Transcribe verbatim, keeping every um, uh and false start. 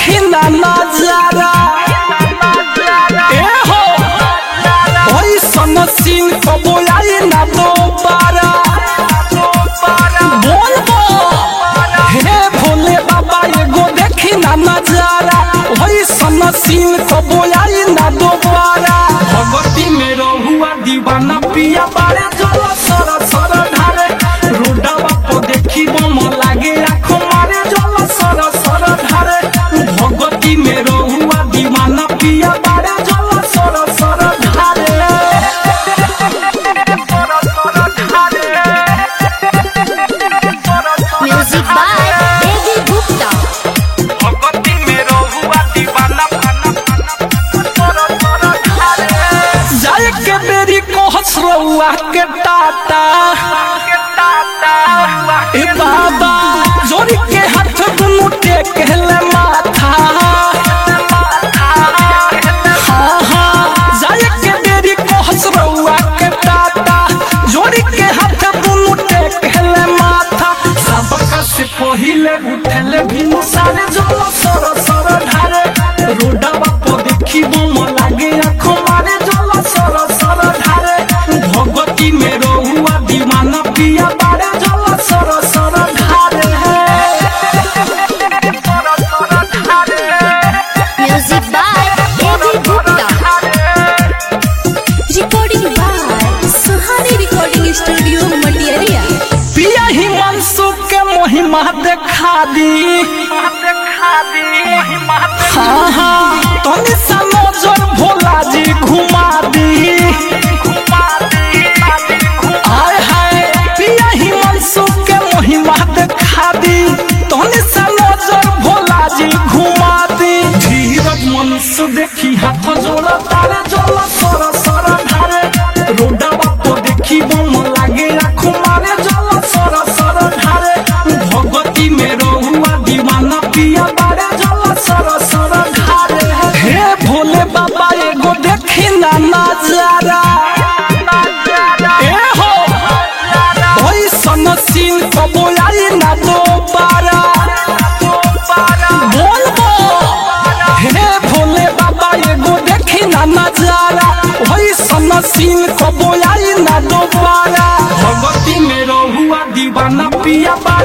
देखी ना नजारा ए हो ओई सन सीन कबो आई ना दोबारा बोल बो हे भोले बाबा एगो देखी ना नजारा ओई सन सीन कबो आई ना दोबारा भगती में रहुआ दीवाना पिया बारे जल सर सर ढारे रोडवा को देखी बम लागे आँखों मारे जल सर सर ढारे भगती में रहुआ दीवाना पिया बारे जल सर सर ढारे म्यूजिक बाय देवी गुप्ता। भगती में रहुआ दीवाना जाए के बेरी को हसरुआ के टाटा ए बाबा जोड़ी के हाथ दुनु टेक ले माथा हाँ हाँ जाए के बेरी को हसरुआ के टाटा जोड़ी के हाथ दुनु टेक ले माथा सबका से पहिले उठले भिनु सारे जल सर सर ढारे रोडवा को देखी बम लागे आँखों मारे जल सर सर ढारे भगती में रहुआ दीवाना पिया बारे जल सर सर ढारे music by Devi Gupta. Recording by Suhani recording studio Matiyariya. पिया ही मनसुख के महिमा देखा दी हाँ हाँ तनी सा नजर भोला जी घुमा दी आय हाय पिया ही मनसुख के महिमा देखा दी तनी सा नजर भोला जी घुमा दी धीरज मनसु देखी हाथ जोड़ा तारे जल सर सर ढारे रोडवा को देखी बम लागे आँखों मारे जल सर सर ढारे भगती में रहुआ दीवाना पिया बारे जल सर सर ढारे हे भोले बाबा एगो देखी ना नजारा ए हो ओई सन सीन कबो आई ना दोबारा बोल बो हे भोले बाबा एगो देखी ना नजारा ओई सन सीन कबो आई ना दोबारा भगती में रहुआ दीवाना पिया बारे